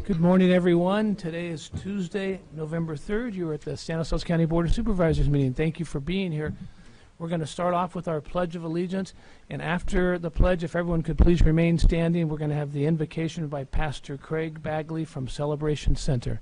Good morning, everyone. Today is Tuesday, November 3rd. You're at the Stanislaus County Board of Supervisors meeting. Thank you for being here. We're going to start off with our Pledge of Allegiance, and after the pledge, if everyone could please remain standing, we're going to have the invocation by Pastor Craig Bagley from Celebration Center.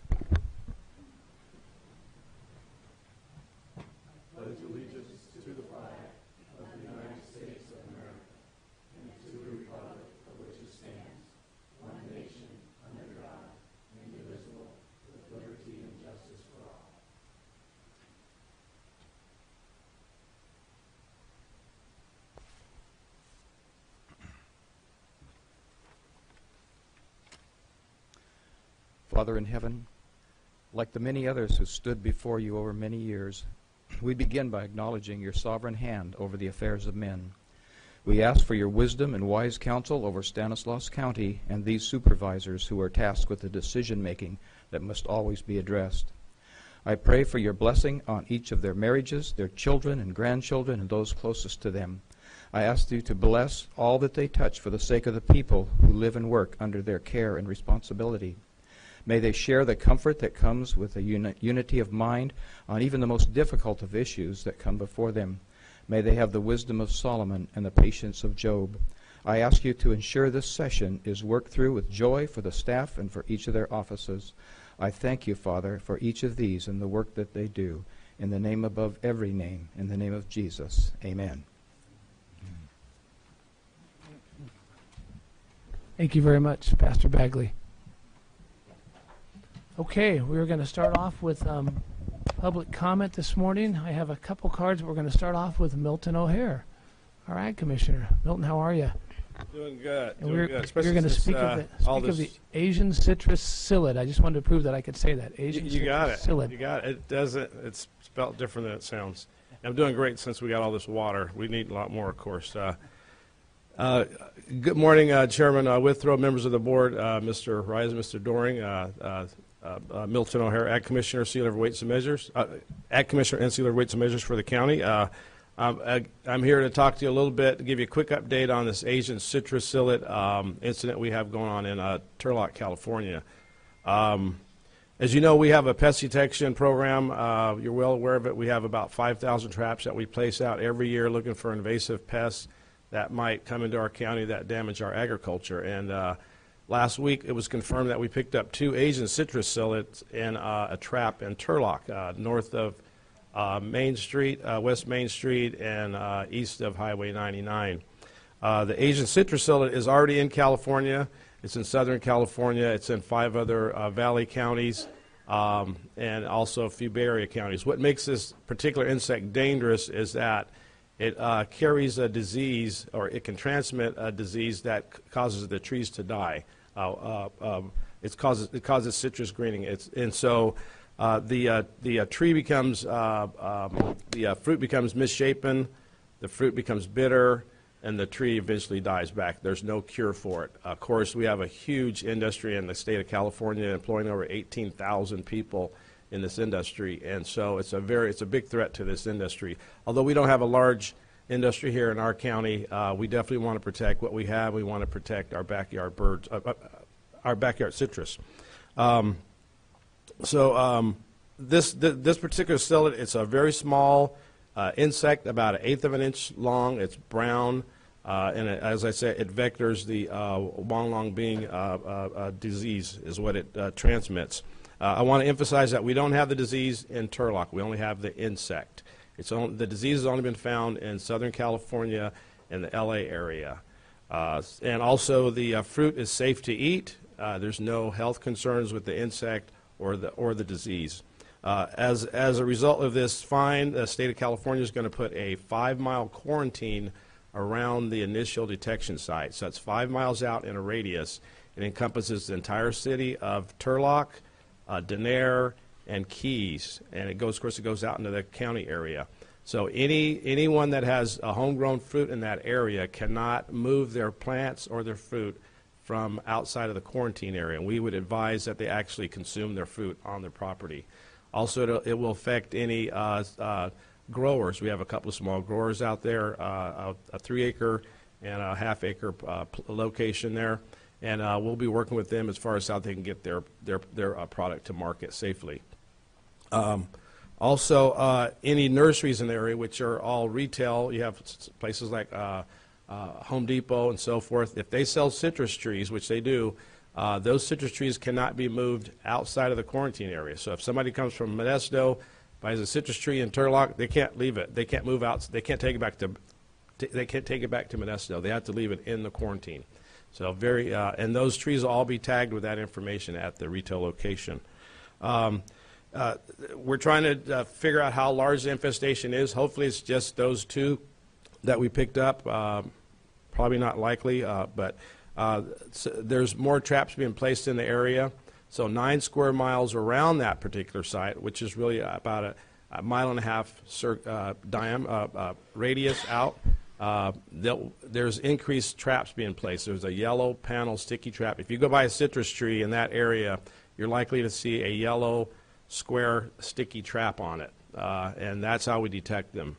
Father in heaven, like the many others who stood before you over many years, we begin by acknowledging your sovereign hand over the affairs of men. We ask for your wisdom and wise counsel over Stanislaus County and these supervisors who are tasked with the decision-making that must always be addressed. I pray for your blessing on each of their marriages, their children and grandchildren, and those closest to them. I ask you to bless all that they touch for the sake of the people who live and work under their care and responsibility. May they share the comfort that comes with a unity of mind on even the most difficult of issues that come before them. May they have the wisdom of Solomon and the patience of Job. I ask you to ensure this session is worked through with joy for the staff and for each of their offices. I thank you, Father, for each of these and the work that they do. In the name above every name, in the name of Jesus, amen. Thank you very much, Pastor Bagley. Okay, we're going to start off with public comment this morning. I have a couple cards. We're going to start off with Milton O'Hare, our Ag Commissioner. Milton, how are you? Doing good. And we're going to speak of the Asian citrus psyllid. I just wanted to prove that I could say that. Asian you got it. Psyllid. You got it. It doesn't. It's spelled different than it sounds. I'm doing great since we got all this water. We need a lot more, of course. Good morning, Chairman Withrow, members of the board, Mr. Rise, Mr. Doring, Milton O'Hare, Ag Commissioner, Sea Level Weights and Measures, Ag Commissioner and Sea Level Weights and Measures for the county. I'm here to talk to you a little bit, to give you a quick update on this Asian citrus psyllid incident we have going on in Turlock, California. As you know, we have a pest detection program. You're well aware of it. We have about 5,000 traps that we place out every year looking for invasive pests that might come into our county that damage our agriculture. And last week, it was confirmed that we picked up 2 Asian citrus psyllids in a trap in Turlock, north of Main Street, West Main Street, and east of Highway 99. The Asian citrus psyllid is already in California. It's in Southern California. It's in 5 other valley counties and also a few Bay Area counties. What makes this particular insect dangerous is that it carries a disease, or it can transmit a disease that causes the trees to die. It causes citrus greening. And so the tree becomes the fruit becomes misshapen, the fruit becomes bitter, and the tree eventually dies back. There's no cure for it. Of course, we have a huge industry in the state of California, employing over 18,000 people in this industry, and so it's a big threat to this industry. Although we don't have a large industry here in our county, we definitely want to protect what we have. We want to protect our backyard birds, our backyard citrus. This particular psyllid, it's a very small insect, about 1/8 of an inch long. It's brown, and as I said, it vectors the Huanglong bean disease is what it transmits. I want to emphasize that we don't have the disease in Turlock. We only have the insect. The disease has only been found in Southern California and the LA area. And also the fruit is safe to eat. There's no health concerns with the insect or the disease. As a result of this fine, the state of California is going to put a 5-mile quarantine around the initial detection site. So it's 5 miles out in a radius. It encompasses the entire city of Turlock, Denair, and Keys, and it goes out into the county area. So anyone that has a homegrown fruit in that area cannot move their plants or their fruit from outside of the quarantine area, and we would advise that they actually consume their fruit on their property. Also, it will affect any growers. We have a couple of small growers out there, a 3-acre and a 1/2-acre location there. and we'll be working with them as far as how they can get their product to market safely. Also, any nurseries in the area, which are all retail, you have places like Home Depot and so forth. If they sell citrus trees, which they do, those citrus trees cannot be moved outside of the quarantine area. So if somebody comes from Modesto, buys a citrus tree in Turlock, they can't leave it. They can't move out. They can't take it back to. They can't take it back to Modesto. They have to leave it in the quarantine. So and those trees will all be tagged with that information at the retail location. We're trying to figure out how large the infestation is. Hopefully it's just those two that we picked up. Probably not likely, but so there's more traps being placed in the area. So 9 square miles around that particular site, which is really about a mile and a half radius out, there's increased traps being placed. There's a yellow panel sticky trap. If you go by a citrus tree in that area, you're likely to see a yellow square sticky trap on it, and that's how we detect them.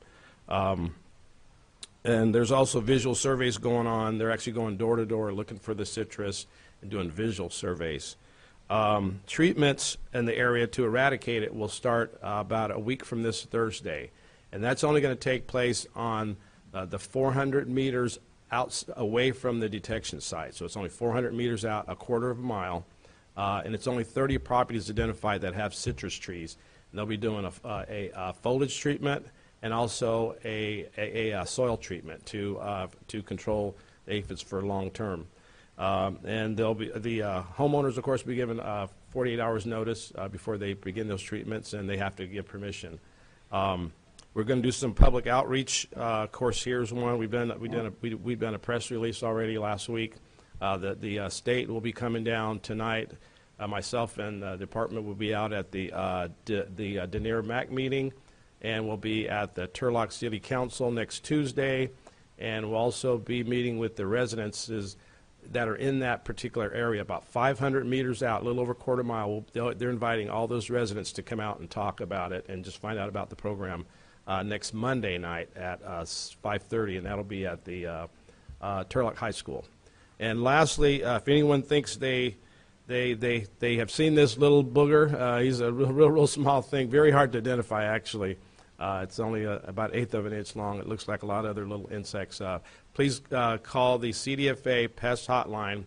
And there's also visual surveys going on. They're actually going door to door looking for the citrus and doing visual surveys. Treatments in the area to eradicate it will start about a week from this Thursday, and that's only going to take place on the 400 meters out away from the detection site. So it's only 400 meters out, a quarter of a mile. And it's only 30 properties identified that have citrus trees. And they'll be doing a foliage treatment and also a soil treatment to control the aphids for long term. And they'll be the homeowners, of course, will be given 48 hours notice before they begin those treatments, and they have to give permission. We're going to do some public outreach. Of course, here's one. We've done a press release already last week. The state will be coming down tonight. Myself and the department will be out at the Denier MAC meeting, and we'll be at the Turlock City Council next Tuesday, and we'll also be meeting with the residences that are in that particular area, about 500 meters out, a little over a quarter mile. They're inviting all those residents to come out and talk about it and just find out about the program next Monday night at 5:30, and that'll be at the Turlock High School. And lastly, if anyone thinks they have seen this little booger, he's a real small thing, very hard to identify actually. It's only about 1/8 of an inch long. It looks like a lot of other little insects. Please call the CDFA Pest Hotline,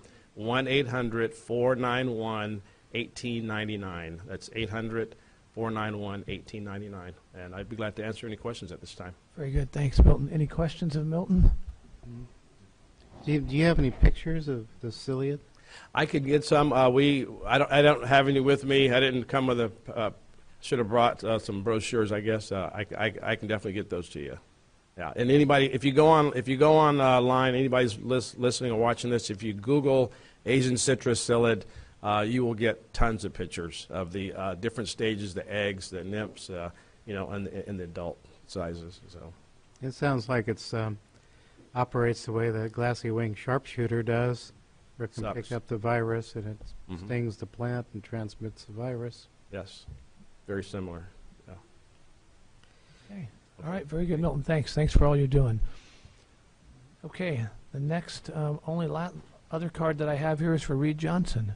1-800-491-1899. That's 800-491-1899. And I'd be glad to answer any questions at this time. Very good. Thanks, Milton. Any questions of Milton? Do you have any pictures of the ciliate? I could get some. I don't have any with me. I didn't come with a. Should have brought some brochures. I guess I can definitely get those to you. Yeah. And anybody, if you go on line, anybody's listening or watching this, if you Google Asian citrus psyllid, you will get tons of pictures of the different stages, the eggs, the nymphs, and the adult sizes. So. It sounds like it's operates the way the glassy-winged sharpshooter does. Where it can pick up the virus, and it stings the plant and transmits the virus. Yes, very similar. Yeah. Okay. All right. Very good, Milton. Thanks. Thanks for all you're doing. Okay. The next other card that I have here is for Reed Johnson.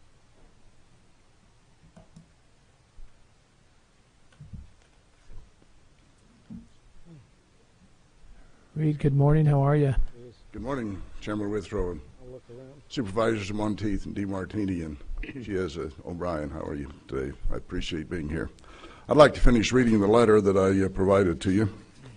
Reed, good morning. How are you? Good morning, Chairman Withrow, and Supervisors Monteith and DeMartini and Chiesa O'Brien. How are you today? I appreciate being here. I'd like to finish reading the letter that I provided to you.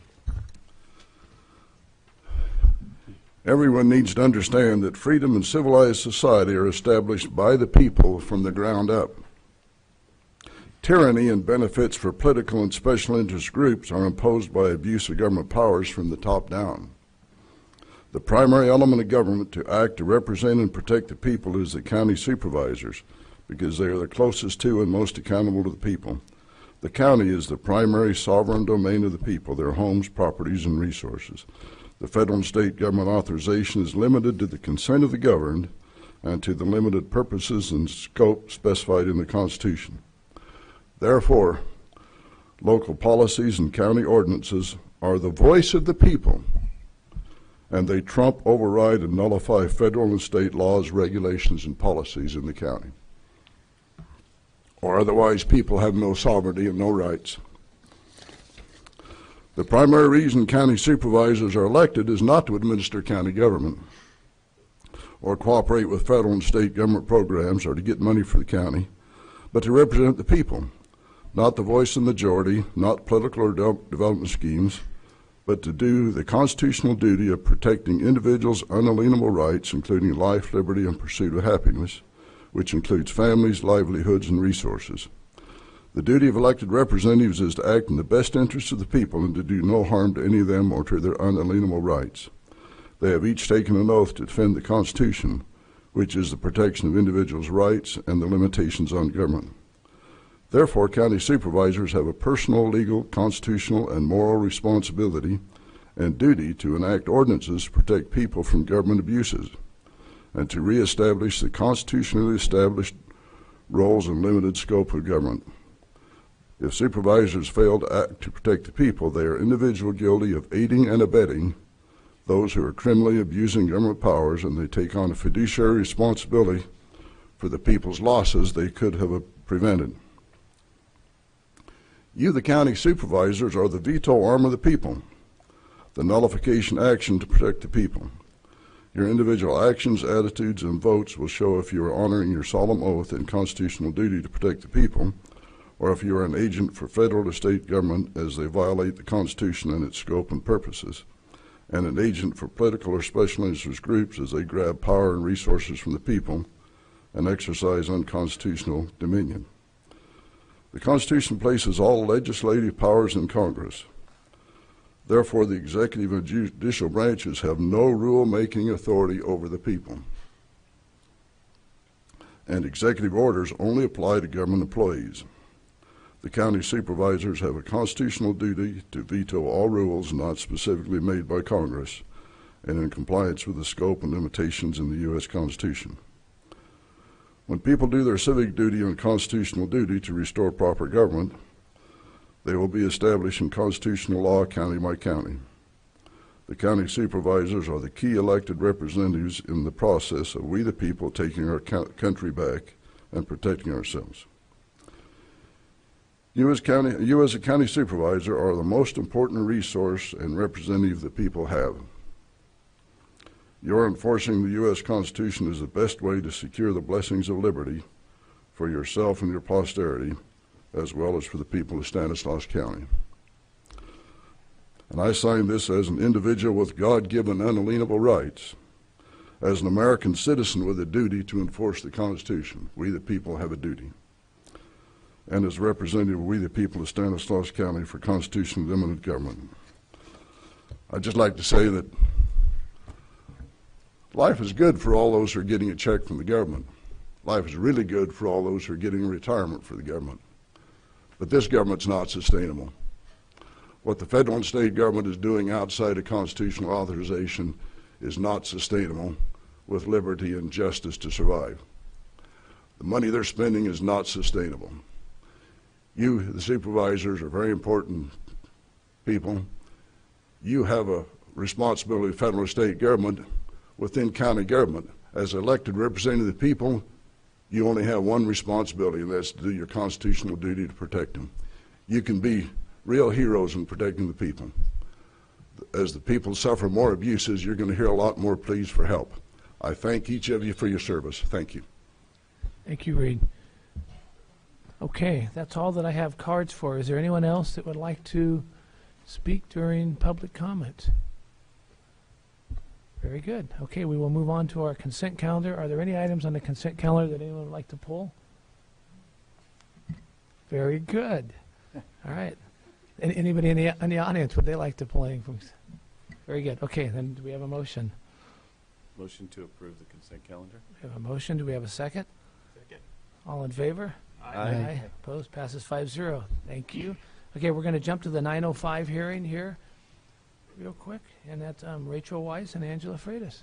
Everyone needs to understand that freedom and civilized society are established by the people from the ground up. Tyranny and benefits for political and special interest groups are imposed by abuse of government powers from the top down. The primary element of government to act to represent and protect the people is the county supervisors, because they are the closest to and most accountable to the people. The county is the primary sovereign domain of the people, their homes, properties, and resources. The federal and state government authorization is limited to the consent of the governed and to the limited purposes and scope specified in the Constitution. Therefore, local policies and county ordinances are the voice of the people and they trump, override, and nullify federal and state laws, regulations, and policies in the county. Or otherwise, people have no sovereignty and no rights. The primary reason county supervisors are elected is not to administer county government or cooperate with federal and state government programs or to get money for the county, but to represent the people, not the voice of the majority, not political or development schemes, but to do the constitutional duty of protecting individuals' unalienable rights, including life, liberty, and pursuit of happiness, which includes families, livelihoods, and resources. The duty of elected representatives is to act in the best interests of the people and to do no harm to any of them or to their unalienable rights. They have each taken an oath to defend the Constitution, which is the protection of individuals' rights and the limitations on government. Therefore, county supervisors have a personal, legal, constitutional, and moral responsibility and duty to enact ordinances to protect people from government abuses and to reestablish the constitutionally established roles and limited scope of government. If supervisors fail to act to protect the people, they are individually guilty of aiding and abetting those who are criminally abusing government powers, and they take on a fiduciary responsibility for the people's losses they could have prevented. You, the county supervisors, are the veto arm of the people, the nullification action to protect the people. Your individual actions, attitudes, and votes will show if you are honoring your solemn oath and constitutional duty to protect the people, or if you are an agent for federal or state government as they violate the Constitution and its scope and purposes, and an agent for political or special interest groups as they grab power and resources from the people and exercise unconstitutional dominion. The Constitution places all legislative powers in Congress. Therefore, the executive and judicial branches have no rule-making authority over the people. And executive orders only apply to government employees. The county supervisors have a constitutional duty to veto all rules not specifically made by Congress and in compliance with the scope and limitations in the U.S. Constitution. When people do their civic duty and constitutional duty to restore proper government, they will be establishing constitutional law county by county. The county supervisors are the key elected representatives in the process of we the people taking our country back and protecting ourselves. You as a county supervisor are the most important resource and representative the people have. Your enforcing the U.S. Constitution is the best way to secure the blessings of liberty for yourself and your posterity, as well as for the people of Stanislaus County. And I sign this as an individual with God-given unalienable rights, as an American citizen with a duty to enforce the Constitution. We the people have a duty. And as representative of we the people of Stanislaus County for constitutionally limited government. I'd just like to say that life is good for all those who are getting a check from the government. Life is really good for all those who are getting retirement for the government. But this government's not sustainable. What the federal and state government is doing outside of constitutional authorization is not sustainable with liberty and justice to survive. The money they're spending is not sustainable. You, the supervisors, are very important people. You have a responsibility to federal and state government within county government. As elected representative of the people, you only have one responsibility, and that's to do your constitutional duty to protect them. You can be real heroes in protecting the people. As the people suffer more abuses, you're going to hear a lot more pleas for help. I thank each of you for your service. Thank you. Thank you, Reed. Okay, that's all that I have cards for. Is there anyone else that would like to speak during public comment? Very good. Okay, we will move on to our consent calendar. Are there any items on the consent calendar that anyone would like to pull? Very good. All right. Anybody in the audience, would they like to pull anything? Very good. Okay, then do we have a motion? Motion to approve the consent calendar. We have a motion. Do we have a second? Second. All in favor? Aye. Opposed? Passes 5-0. Thank you. Okay, we're going to jump to the 9:05 hearing here real quick, and that's Rachel Weiss and Angela Freitas.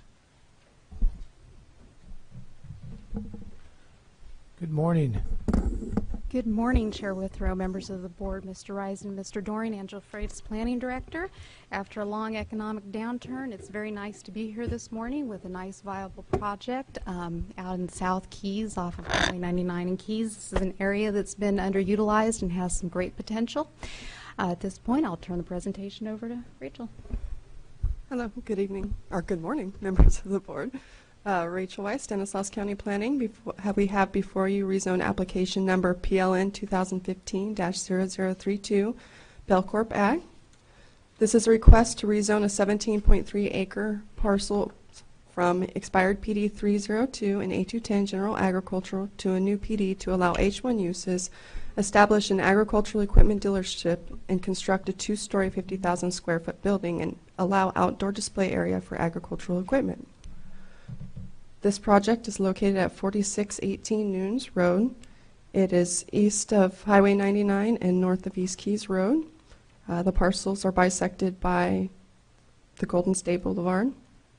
Good morning. Good morning, Chair Withrow, members of the board, Mr. Risen, Mr. Doring, Angela Freitas, Planning Director. After a long economic downturn, it's very nice to be here this morning with a nice, viable project out in South Keys off of Highway 99 in Keys. This is an area that's been underutilized and has some great potential. At this point, I'll turn the presentation over to Rachel. Hello, good evening, or good morning, members of the board. Rachel Weiss, Stanislaus County Planning. We have before you rezone application number PLN 2015-0032, Belcorp Ag. This is a request to rezone a 17.3 acre parcel from expired PD 302 and A210 General Agricultural to a new PD to allow H1 uses, establish an agricultural equipment dealership, and construct a 2-story 50,000 square foot building and allow outdoor display area for agricultural equipment. This project is located at 4618 Nunes Road. It is east of Highway 99 and north of East Keys Road. The parcels are bisected by the Golden State Boulevard.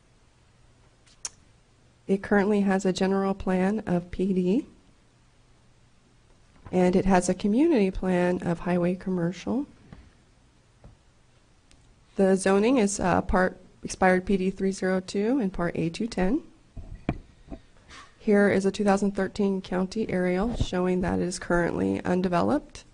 It currently has a general plan of PD, and it has a community plan of highway commercial. The zoning is part expired PD 302 and part A210. Here is a 2013 county aerial showing that it is currently undeveloped.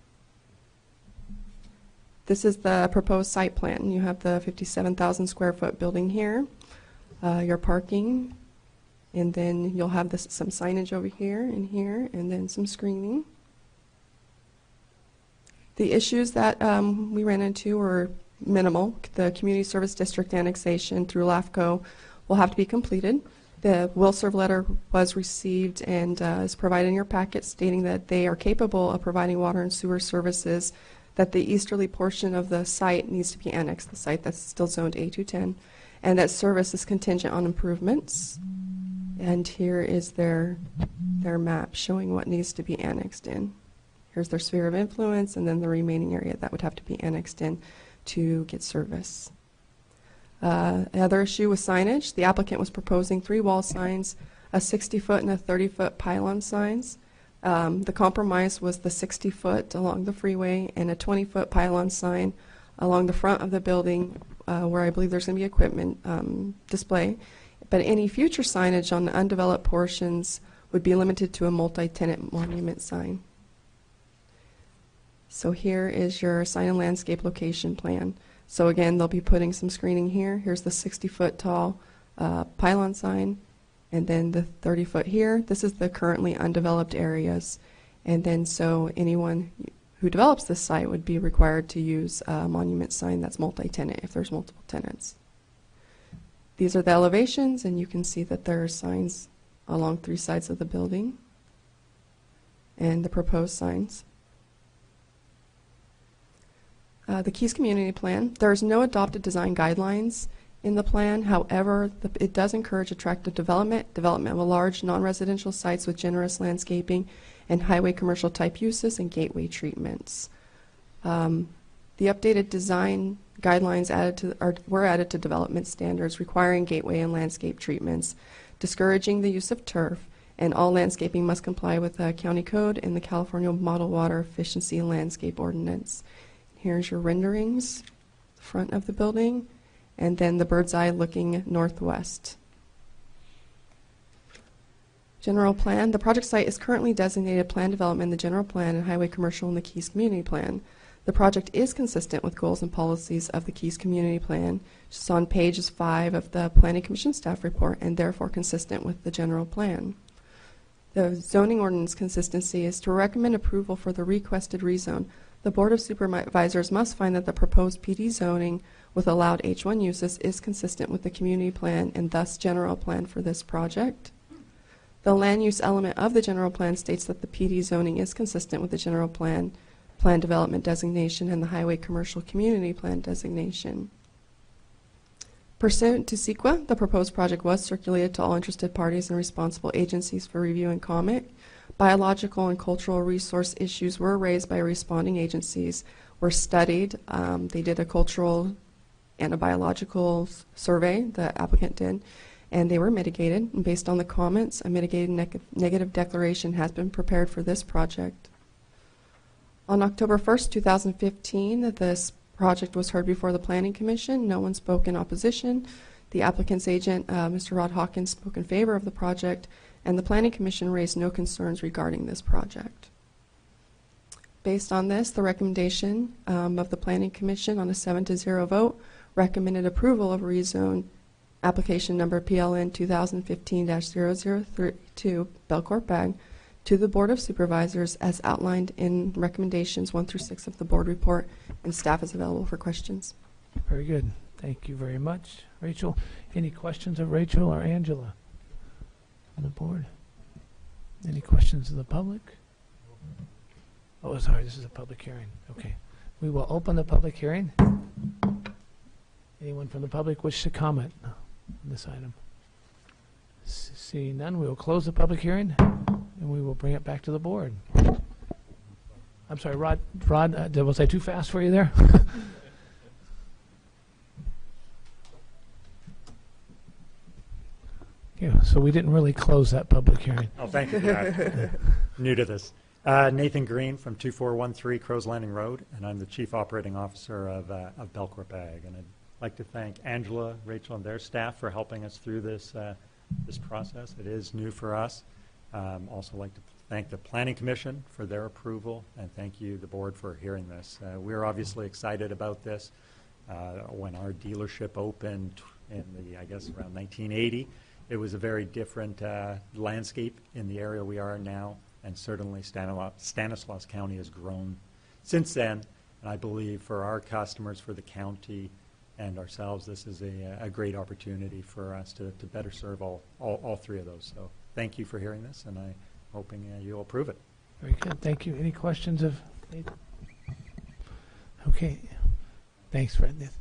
This is the proposed site plan. You have the 57,000 square foot building here, your parking, and then you'll have some signage over here, and then some screening. The issues that we ran into were minimal. The community service district annexation through LAFCO will have to be completed. The will serve letter was received and is provided in your packet stating that they are capable of providing water and sewer services, that the easterly portion of the site needs to be annexed, the site that's still zoned A210, and that service is contingent on improvements. And here is their map showing what needs to be annexed in. Here's their sphere of influence, and then the remaining area that would have to be annexed in to get service. Another issue with signage. The applicant was proposing 3 wall signs, a 60-foot and a 30-foot pylon signs. The compromise was the 60-foot along the freeway and a 20-foot pylon sign along the front of the building where I believe there's going to be equipment display. But any future signage on the undeveloped portions would be limited to a multi-tenant monument sign. So here is your sign and landscape location plan. So again, they'll be putting some screening here. Here's the 60-foot tall pylon sign, and then the 30-foot here. This is the currently undeveloped areas. And then so anyone who develops this site would be required to use a monument sign that's multi-tenant if there's multiple tenants. These are the elevations, and you can see that there are signs along 3 sides of the building and the proposed signs. The Keys Community Plan. There's no adopted design guidelines in the plan. However, it does encourage attractive development of large non-residential sites with generous landscaping and highway commercial type uses and gateway treatments. The updated design guidelines were added to development standards requiring gateway and landscape treatments, discouraging the use of turf, and all landscaping must comply with the county code and the California Model Water Efficiency Landscape Ordinance. Here's your renderings, the front of the building, and then the bird's eye looking northwest. General plan. The project site is currently designated plan development in the general plan and highway commercial in the Keys Community Plan. The project is consistent with goals and policies of the Keys Community Plan, which is on pages 5 of the Planning Commission staff report, and therefore consistent with the general plan. The zoning ordinance consistency is to recommend approval for the requested rezone. The Board of Supervisors must find that the proposed PD zoning with allowed H1 uses is consistent with the community plan and thus general plan for this project. The land use element of the general plan states that the PD zoning is consistent with the general plan development designation, and the highway commercial community plan designation. Pursuant to CEQA, the proposed project was circulated to all interested parties and responsible agencies for review and comment. Biological and cultural resource issues were raised by responding agencies, were studied. They did a cultural and a biological survey, the applicant did, and they were mitigated. And based on the comments, a mitigated negative declaration has been prepared for this project. On October 1st, 2015, this project was heard before the Planning Commission. No one spoke in opposition. The applicant's agent, Mr. Rod Hawkins, spoke in favor of the project, and the Planning Commission raised no concerns regarding this project. Based on this, the recommendation of the Planning Commission on a 7-0 vote recommended approval of rezone application number PLN 2015-0032 Belcorp Ag to the Board of Supervisors as outlined in recommendations 1 through 6 of the board report, and staff is available for questions. Very good. Thank you very much. Rachel, any questions of Rachel or Angela on the board? Any questions of the public? Oh, sorry, this is a public hearing. Okay. We will open the public hearing. Anyone from the public wish to comment on this item? Seeing none, we will close the public hearing and we will bring it back to the board. I'm sorry, Rod, was I too fast for you there? Yeah, so we didn't really close that public hearing. Oh, thank you for that. New to this. Nathan Green from 2413 Crows Landing Road, and I'm the Chief Operating Officer of Belcorp Ag. And I'd like to thank Angela, Rachel, and their staff for helping us through this process. It is new for us. Also like to thank the Planning Commission for their approval, and thank you, the board, for hearing this. We're obviously excited about this. When our dealership opened in I guess around 1980, it was a very different landscape in the area we are now, and certainly Stanislaus County has grown since then. And I believe for our customers, for the county, and ourselves, this is a great opportunity for us to better serve all three of those. So thank you for hearing this, and I'm hoping you'll approve it. Very good. Thank you. Any questions of Nathan? Okay. Thanks, Fred.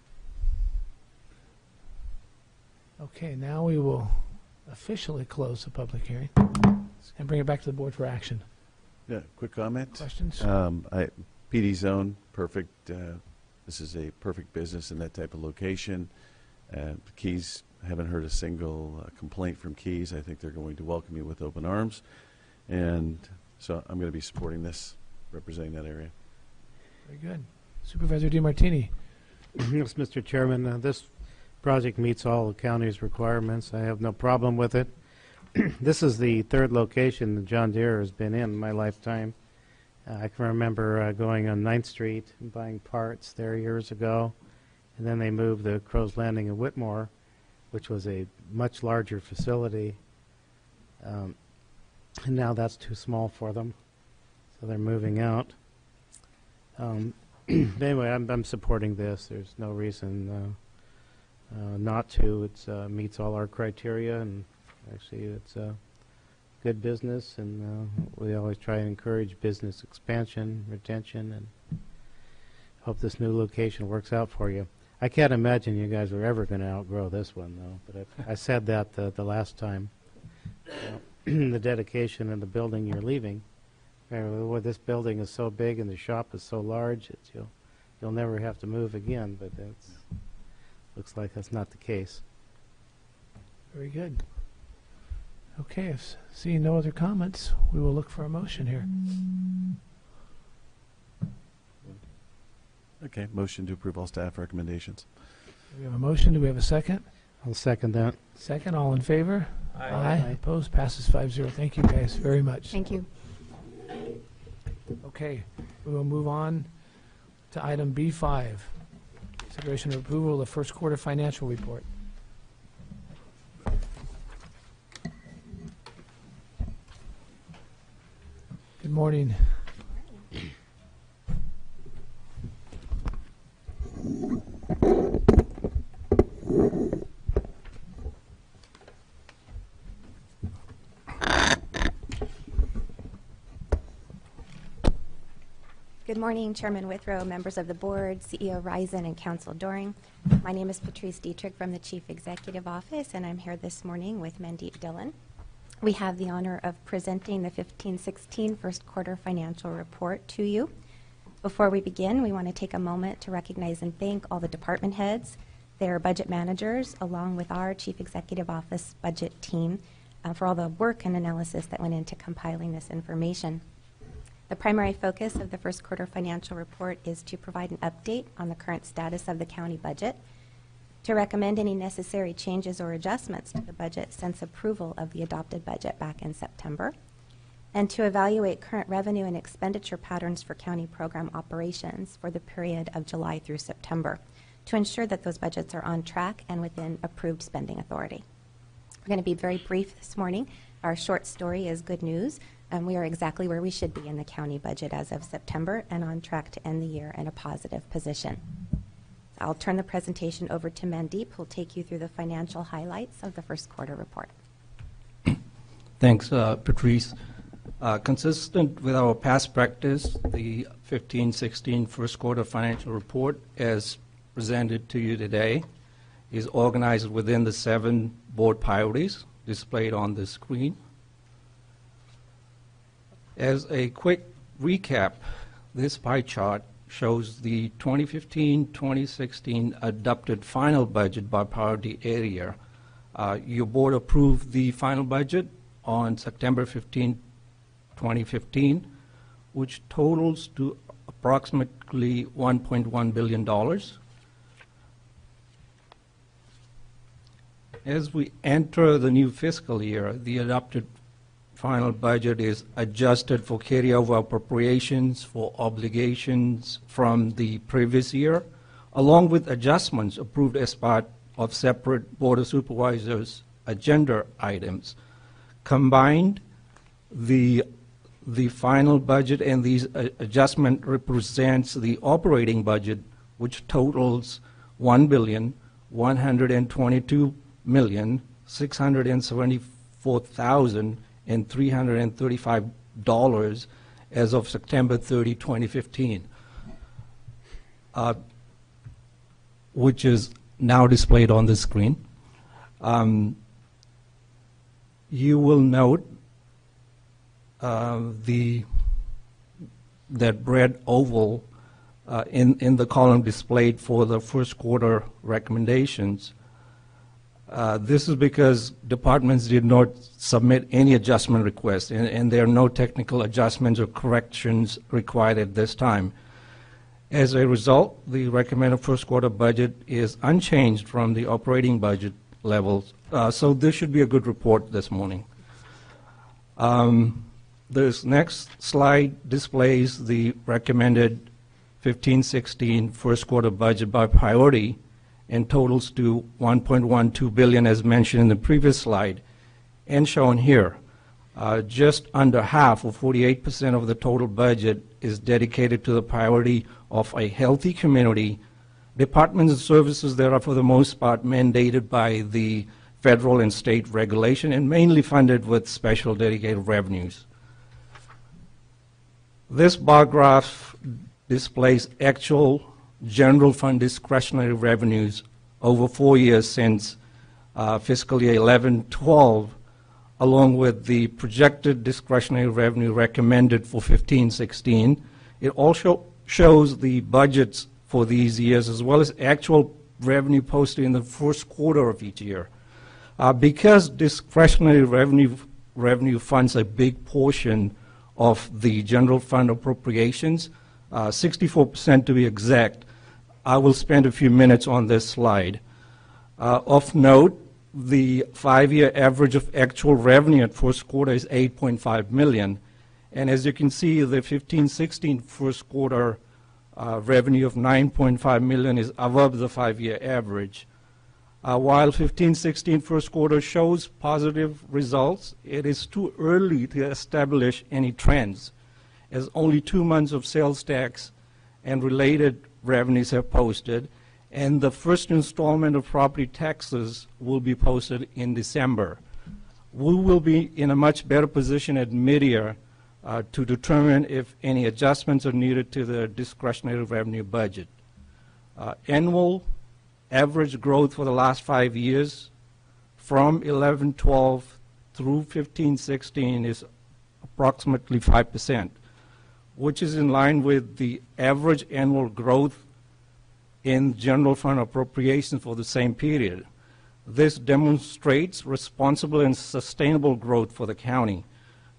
Okay, now we will officially close the public hearing and bring it back to the board for action. Yeah, quick comment. Questions? PD zone, perfect. This is a perfect business in that type of location. Keys, haven't heard a single complaint from Keys. I think they're going to welcome you with open arms. And so I'm going to be supporting this, representing that area. Very good. Supervisor DeMartini. Yes, Mr. Chairman, this project meets all the county's requirements. I have no problem with it. This is the third location that John Deere has been in my lifetime. I can remember going on 9th Street and buying parts there years ago, and then they moved the Crow's Landing in Whitmore, which was a much larger facility, and now that's too small for them, so they're moving out. Anyway, I'm supporting this. There's no reason not to. It meets all our criteria, and actually it's good business, and we always try and encourage business expansion, retention, and hope this new location works out for you. I can't imagine you guys are ever going to outgrow this one, though, but I said that the last time. The dedication and the building you're leaving. Well, this building is so big and the shop is so large that you'll never have to move again, but looks like that's not the case. Very good. Okay, if seeing no other comments, we will look for a motion here. Okay, motion to approve all staff recommendations. We have a motion. Do we have a second? I'll second that. Second. All in favor? Aye. Opposed? Passes 5-0. Thank you guys very much. Thank you. Okay, we will move on to item B5, consideration of approval of the first quarter financial report. Good morning. Good morning, Chairman Withrow, members of the board, CEO Risen, and Council Doring. My name is Patrice Dietrich from the Chief Executive Office, and I'm here this morning with Mandeep Dillon. We have the honor of presenting the 15-16 first quarter financial report to you. Before we begin, we want to take a moment to recognize and thank all the department heads, their budget managers, along with our Chief Executive Office budget team for all the work and analysis that went into compiling this information. The primary focus of the first quarter financial report is to provide an update on the current status of the county budget, to recommend any necessary changes or adjustments to the budget since approval of the adopted budget back in September, and to evaluate current revenue and expenditure patterns for county program operations for the period of July through September to ensure that those budgets are on track and within approved spending authority. We're going to be very brief this morning. Our short story is good news, and we are exactly where we should be in the county budget as of September and on track to end the year in a positive position. I'll turn the presentation over to Mandeep, who will take you through the financial highlights of the first quarter report. Thanks, Patrice. Consistent with our past practice, the 15-16 first quarter financial report, as presented to you today, is organized within the 7 board priorities displayed on the screen. As a quick recap, this pie chart shows the 2015-2016 adopted final budget by priority area. Your board approved the final budget on September 15, 2015, which totals to approximately $1.1 billion. As we enter the new fiscal year, the adopted final budget is adjusted for carryover appropriations for obligations from the previous year, along with adjustments approved as part of separate Board of Supervisors agenda items. Combined, the final budget and these adjustment represents the operating budget, which totals $1,122,674,335 as of September 30, 2015, which is now displayed on the screen. You will note that red oval in the column displayed for the first quarter recommendations. This is because departments did not submit any adjustment requests, and there are no technical adjustments or corrections required at this time. As a result, the recommended first quarter budget is unchanged from the operating budget levels, so this should be a good report this morning. This next slide displays the recommended 15-16 first quarter budget by priority and totals to $1.12 billion as mentioned in the previous slide and shown here. Just under half, or 48% of the total budget, is dedicated to the priority of a healthy community, departments and services that are for the most part mandated by the federal and state regulation and mainly funded with special dedicated revenues. This bar graph displays actual general fund discretionary revenues over 4 years since fiscal year 11-12, along with the projected discretionary revenue recommended for 15-16. It also shows the budgets for these years as well as actual revenue posted in the first quarter of each year. Because discretionary revenue funds a big portion of the general fund appropriations, 64% to be exact, I will spend a few minutes on this slide. Of note, the 5-year average of actual revenue at first quarter is $8.5 million. And as you can see, the 15-16 first quarter revenue of $9.5 million is above the 5-year average. While 15-16 first quarter shows positive results, it is too early to establish any trends, as only 2 months of sales tax and related revenues have posted, and the first installment of property taxes will be posted in December. We will be in a much better position at mid-year to determine if any adjustments are needed to the discretionary revenue budget. Annual average growth for the last 5 years from 11-12 through 15-16 is approximately 5%, which is in line with the average annual growth in general fund appropriations for the same period. This demonstrates responsible and sustainable growth for the county.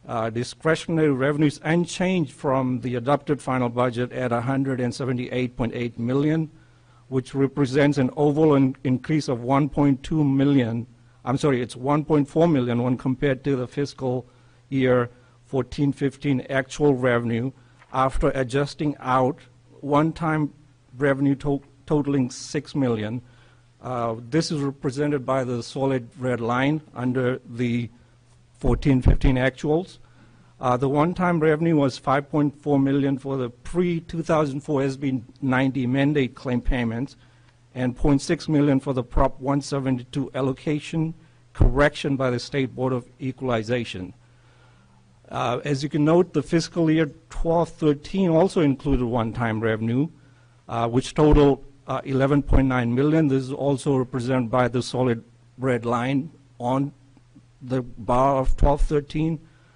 discretionary revenues unchanged from the adopted final budget at $178.8 million, which represents an overall increase of $1.2 million. I'm sorry, it's $1.4 million when compared to the fiscal year 14-15 actual revenue after adjusting out one-time revenue totaling $6 million. This is represented by the solid red line under the 14-15 actuals. The one-time revenue was $5.4 million for the pre-2004 SB 90 mandate claim payments and $0.6 million for the Prop 172 allocation correction by the State Board of Equalization. As you can note, the fiscal year 12-13 also included one-time revenue, which totaled $11.9 million. This is also represented by the solid red line on the bar of 12-13.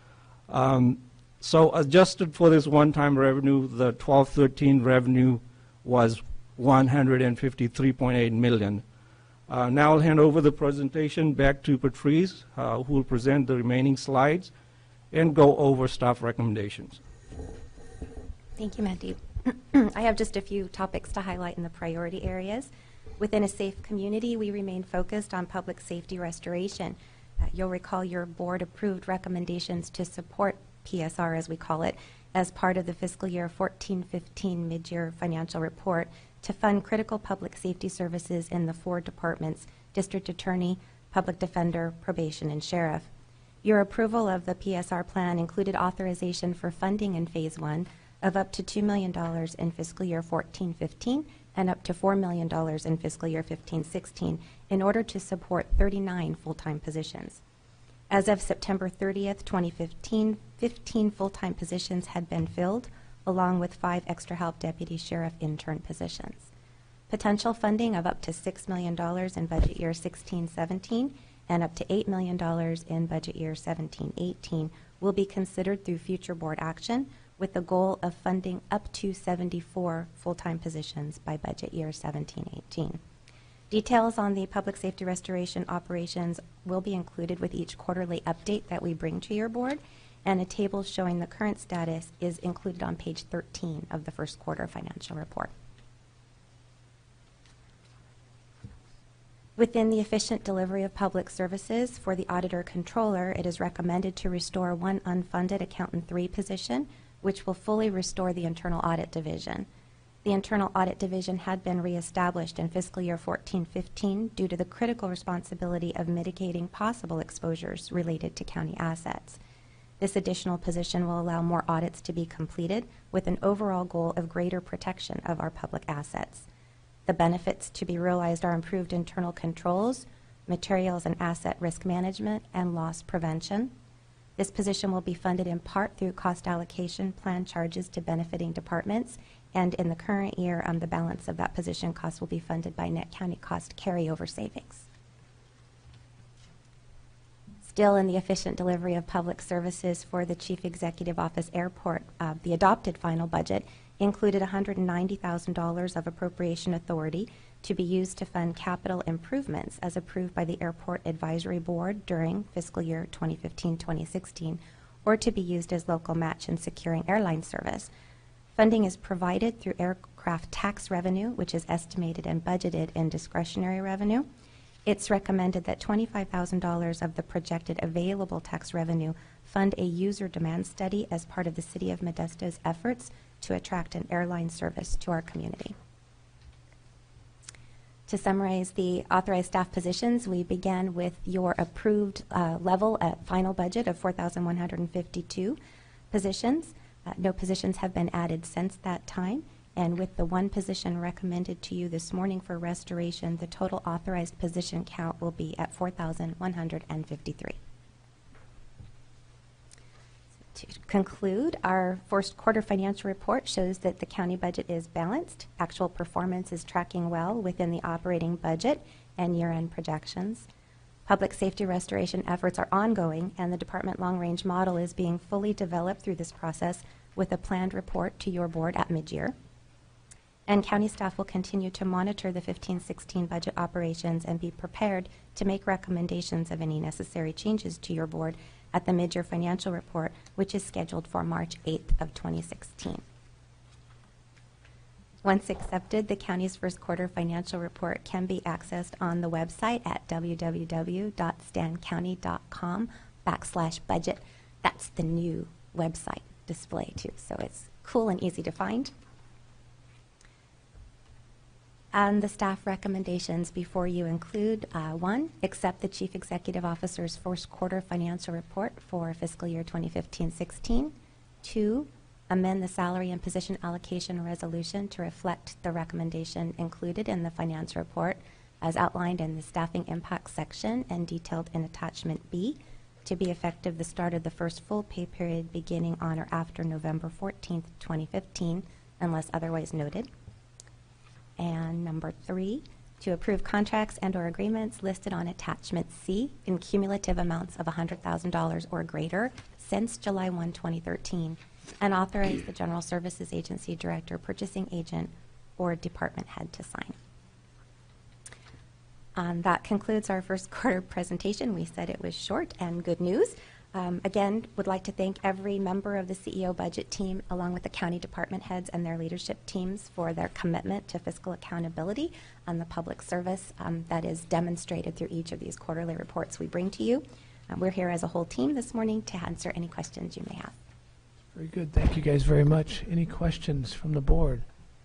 So adjusted for this one-time revenue, the 12-13 revenue was $153.8 million. Now I'll hand over the presentation back to Patrice, who will present the remaining slides and go over staff recommendations. Thank you, Mandeep. I have just a few topics to highlight in the priority areas. Within a safe community, we remain focused on public safety restoration. You'll recall your board approved recommendations to support PSR, as we call it, as part of the fiscal year 14-15 mid-year financial report to fund critical public safety services in the 4 departments: District Attorney, Public Defender, Probation, and Sheriff. Your approval of the PSR plan included authorization for funding in Phase 1 of up to $2 million in fiscal year 14-15 and up to $4 million in fiscal year 15-16 in order to support 39 full-time positions. As of September 30th, 2015, 15 full-time positions had been filled, along with 5 extra help deputy sheriff intern positions. Potential funding of up to $6 million in budget year 16-17 and up to $8 million in budget year 17-18 will be considered through future board action, with the goal of funding up to 74 full-time positions by budget year 17-18. Details on the public safety restoration operations will be included with each quarterly update that we bring to your board, and a table showing the current status is included on page 13 of the first quarter financial report. Within the efficient delivery of public services for the auditor controller, it is recommended to restore 1 unfunded accountant 3 position, which will fully restore the internal audit division. The internal audit division had been reestablished in fiscal year 14-15 due to the critical responsibility of mitigating possible exposures related to county assets. This additional position will allow more audits to be completed with an overall goal of greater protection of our public assets. The benefits to be realized are improved internal controls, materials and asset risk management, and loss prevention. This position will be funded in part through cost allocation plan charges to benefiting departments, and in the current year, the balance of that position cost will be funded by net county cost carryover savings. Still in the efficient delivery of public services for the Chief Executive Office Airport, the adopted final budget included $190,000 of appropriation authority to be used to fund capital improvements as approved by the Airport Advisory Board during fiscal year 2015-2016, or to be used as local match in securing airline service. Funding is provided through aircraft tax revenue, which is estimated and budgeted in discretionary revenue. It's recommended that $25,000 of the projected available tax revenue fund a user demand study as part of the City of Modesto's efforts to attract an airline service to our community. To summarize the authorized staff positions, we began with your approved level at final budget of 4,152 positions. No positions have been added since that time, and with the 1 position recommended to you this morning for restoration, the total authorized position count will be at 4,153. To conclude, our first quarter financial report shows that the county budget is balanced. Actual performance is tracking well within the operating budget and year-end projections. Public safety restoration efforts are ongoing, and the department long-range model is being fully developed through this process with a planned report to your board at mid-year. And county staff will continue to monitor the 15-16 budget operations and be prepared to make recommendations of any necessary changes to your board at the mid-year financial report, which is scheduled for March 8th of 2016. Once accepted, the county's first quarter financial report can be accessed on the website at www.stancounty.com/budget. That's the new website display too, so it's cool and easy to find. And the staff recommendations before you include 1, accept the Chief Executive Officer's first quarter financial report for fiscal year 2015-16. 2, amend the salary and position allocation resolution to reflect the recommendation included in the finance report as outlined in the staffing impact section and detailed in attachment B to be effective the start of the first full pay period beginning on or after November 14th, 2015, unless otherwise noted. And number 3, to approve contracts and or agreements listed on attachment C in cumulative amounts of $100,000 or greater since July 1, 2013, and authorize the General Services Agency Director, Purchasing Agent, or Department Head to sign. That concludes our first quarter presentation. We said it was short and good news. Again, would like to thank every member of the CEO budget team, along with the county department heads and their leadership teams for their commitment to fiscal accountability and the public service that is demonstrated through each of these quarterly reports we bring to you. We're here as a whole team this morning to answer any questions you may have. Very good. Thank you guys very much. Any questions from the board?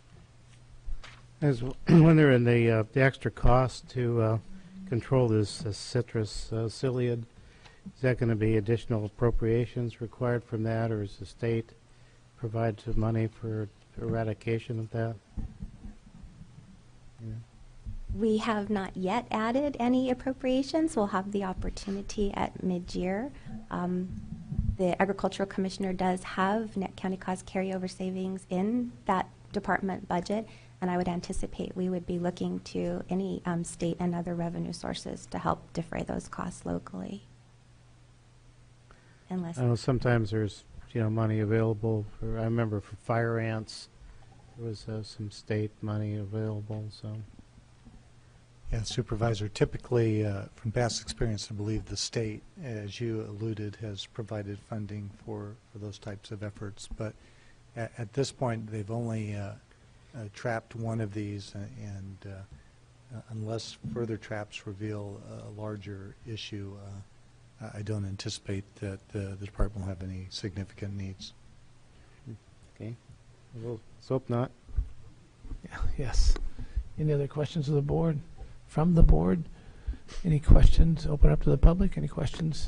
As when they're in the extra cost to control this citrus psyllid, is that going to be additional appropriations required from that, or is the state provide some money for eradication of that? Yeah. We have not yet added any appropriations. We'll have the opportunity at mid-year. The Agricultural Commissioner does have net county cost carryover savings in that department budget, and I would anticipate we would be looking to any state and other revenue sources to help defray those costs locally. Unless I know sometimes there's money available for. I remember for fire ants, there was some state money available. So. Yeah, Supervisor, typically, from past experience, I believe the state, as you alluded, has provided funding for those types of efforts. But at this point, they've only trapped one of these, and unless further traps reveal a larger issue, I don't anticipate that the department will have any significant needs. Okay. Well, let's hope not. Yeah, yes. Any other questions of the board? From the board? Any questions? Open up to the public. Any questions?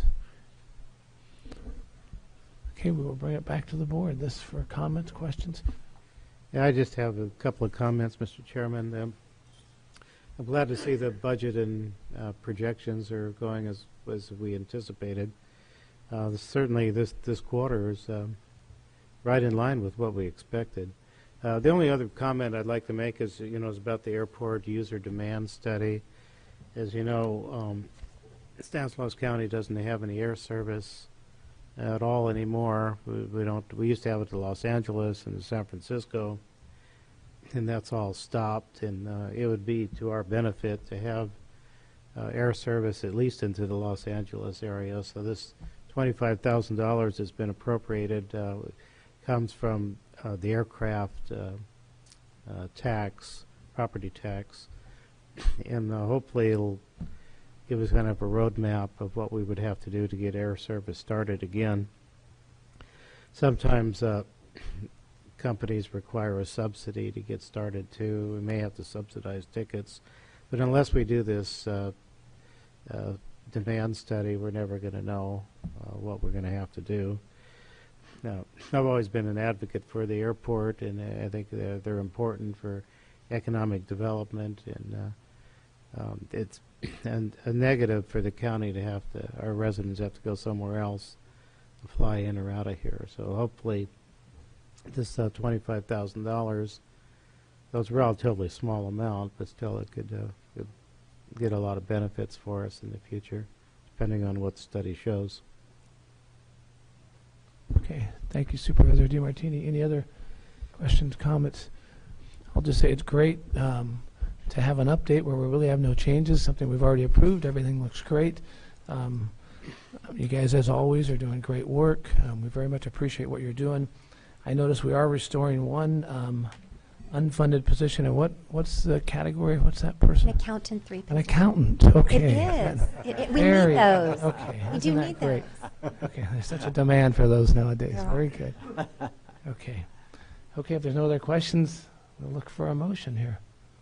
Okay, we will bring it back to the board. This for comments, questions. Yeah, I just have a couple of comments, Mr. Chairman. I'm glad to see the budget and projections are going as we anticipated. Certainly, this quarter is right in line with what we expected. The only other comment I'd like to make is, is about the airport user demand study. As you know, Stanislaus County doesn't have any air service at all anymore. We don't. We used to have it to Los Angeles and to San Francisco, and that's all stopped. And it would be to our benefit to have air service at least into the Los Angeles area. So this $25,000 has been appropriated. Comes from the aircraft tax, property tax, and hopefully it'll give us kind of a roadmap of what we would have to do to get air service started again. Sometimes companies require a subsidy to get started too. We may have to subsidize tickets, but unless we do this demand study, we're never going to know what we're going to have to do. Now, I've always been an advocate for the airport, and I think they're important for economic development, and it's a negative for the county to have our residents have to go somewhere else to fly in or out of here. So hopefully this $25,000, though it's a relatively small amount, but still it could get a lot of benefits for us in the future, depending on what the study shows. Okay, thank you, Supervisor DeMartini. Any other questions, comments? I'll just say it's great to have an update where we really have no changes, something we've already approved. Everything looks great. You guys, as always, are doing great work. We very much appreciate what you're doing. I notice we are restoring one unfunded position. And what's the category? What's that person? An accountant 3 An position. accountant. Okay. It is. We Very need those. good. Okay. We Isn't do that need great? those. Okay. There's such a demand for those nowadays. Yeah. Very good. Okay. Okay. If there's no other questions, we'll look for a motion here.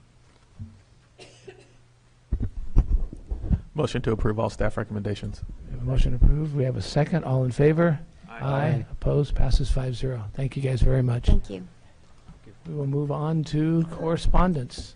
Motion to approve all staff recommendations. We have a motion approved. We have a second. All in favor? Aye. Opposed? Passes 5-0. Thank you guys very much. Thank you. We will move on to correspondence.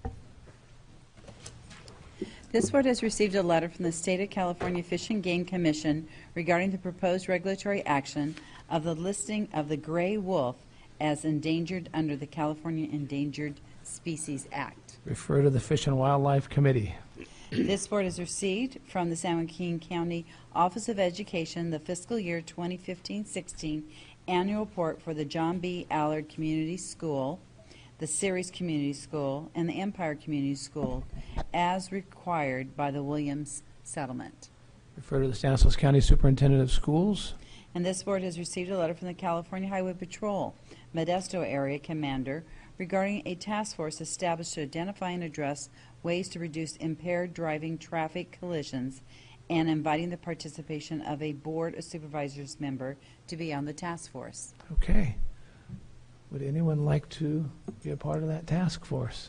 This board has received a letter from the State of California Fish and Game Commission regarding the proposed regulatory action of the listing of the gray wolf as endangered under the California Endangered Species Act. Refer to the Fish and Wildlife Committee. This board has received from the San Joaquin County Office of Education the fiscal year 2015-16 annual report for the John B. Allard Community School, the Ceres Community School, and the Empire Community School as required by the Williams Settlement. Refer to the Stanislaus County Superintendent of Schools. And this board has received a letter from the California Highway Patrol Modesto Area Commander regarding a task force established to identify and address ways to reduce impaired driving traffic collisions and inviting the participation of a Board of Supervisors member to be on the task force. Okay. Would anyone like to be a part of that task force?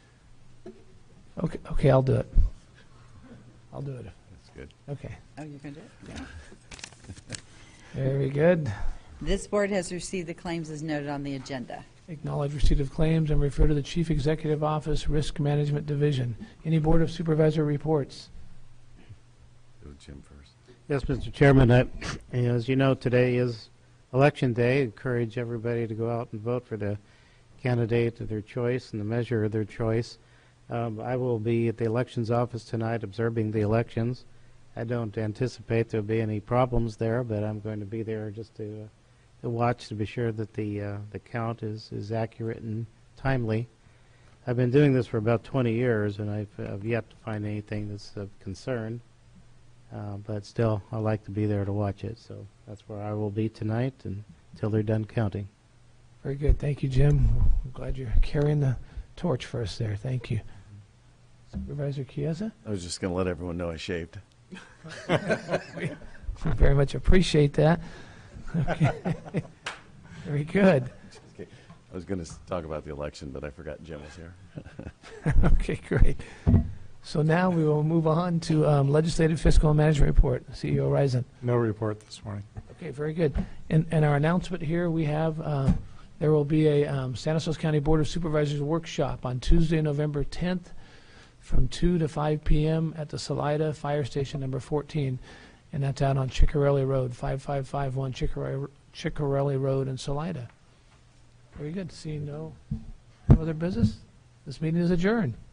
Okay, I'll do it. I'll do it. That's good. Oh, Okay. you're going to do it? Yeah. Very good. This board has received the claims as noted on the agenda. Acknowledge receipt of claims and refer to the Chief Executive Office, Risk Management Division. Any Board of Supervisor reports? Go with Jim first. Yes, Mr. Chairman, as you know, today is Election Day. I encourage everybody to go out and vote for the candidate of their choice and the measure of their choice. I will be at the elections office tonight observing the elections. I don't anticipate there'll be any problems there, but I'm going to be there just to watch to be sure that the count is accurate and timely. I've been doing this for about 20 years, and I've yet to find anything that's of concern. But still, I like to be there to watch it. So that's where I will be tonight until they're done counting. Very good. Thank you, Jim. I'm glad you're carrying the torch for us there. Thank you. Supervisor Chiesa? I was just going to let everyone know I shaved. We very much appreciate that. Okay. Very good. Okay. I was going to talk about the election, but I forgot Jim was here. Okay, great. So now we will move on to Legislative Fiscal and Management Report. CEO Reisen. No report this morning. Okay, very good. And our announcement here, we have, there will be a Stanislaus County Board of Supervisors workshop on Tuesday, November 10th from 2 to 5 p.m. at the Salida Fire Station number 14. And that's out on Ciccarelli Road, 5551 Ciccarelli Road in Salida. Very good. Seeing no other business, this meeting is adjourned.